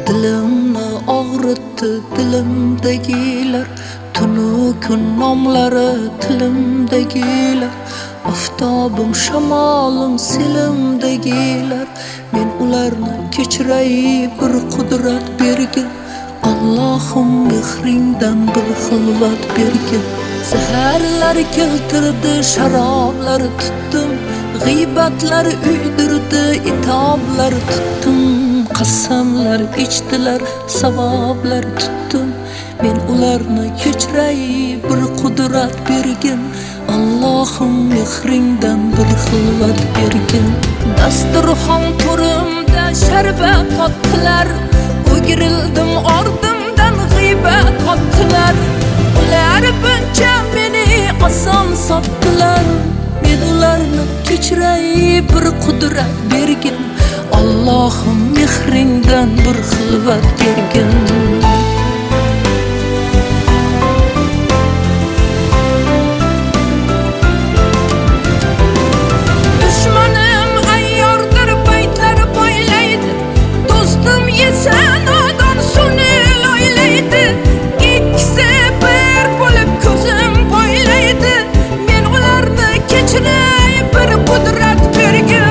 Dilimni og'ritdi dilimdagilar, tunu kun nomlari tilimdagilar. Oftobim shamolim silimdagilar, men ularni kechiray bir qudrat bergin. Allohim mehringdan bir xilvat bergin. Zaharlar keltirdi, sharoblar tutdim, g'iybatlar uydirdi, itoblar tutdim. Qasamlar ichdilar, savoblar tutdim, men ularni kechiray bir qudrat bergin. Allohim mehringdan bir xilvat bergin. Dasturxon to'rimda sharbat otdilar, o'girildim ordimdan g'iybat otdilar. Ular buncha meni oson sotdilar, men ularni kechiray bir qudrat bergin. Allohim mehringdan bir xilvat bergin. Dushmanim ayyordir, baytlar boylaydi, do'stim esa nodon suni loylaydi. Ikkisi bir bo'lib ko'zim boylaydi, men ularni kechiray bir qudrat bergin.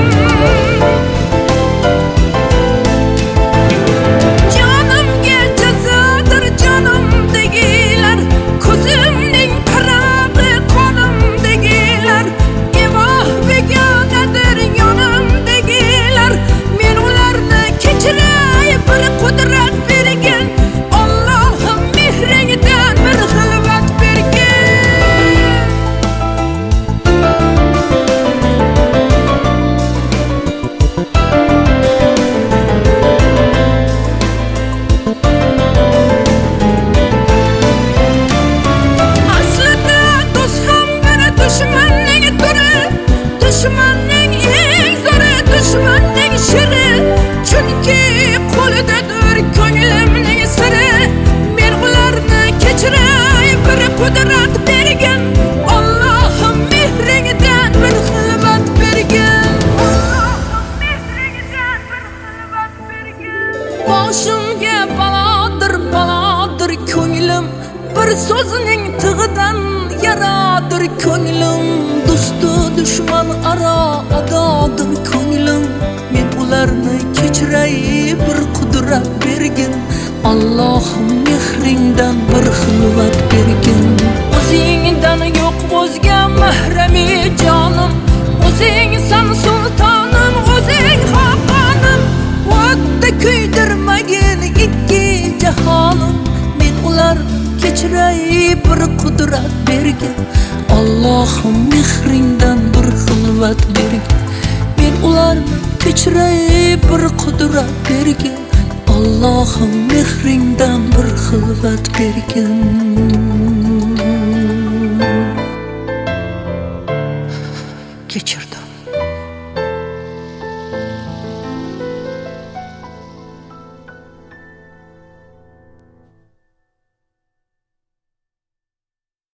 Boshimga balodir, balodir ko'nglim, bir so'zning tig'idan yaradir ko'nglim. Do'stu dushman aro adodir ko'nglim, men ularni kechiray bir qudrat bergin. Allohim mehringdan bir xilvat bergin. O'zingdan yo'q o'zga mahrami jonim, o'zingsan sultonim, o'zing xoqonim. O'tda kuydirmagin ikki jahonim, men ularni kechiray bir qudrat bergin. Allohim mehringdan bir xilvat bergin. Men ularni kechiray bir qudrat bergin. Allohim mehringdan bir xilvat bergin. Kechir.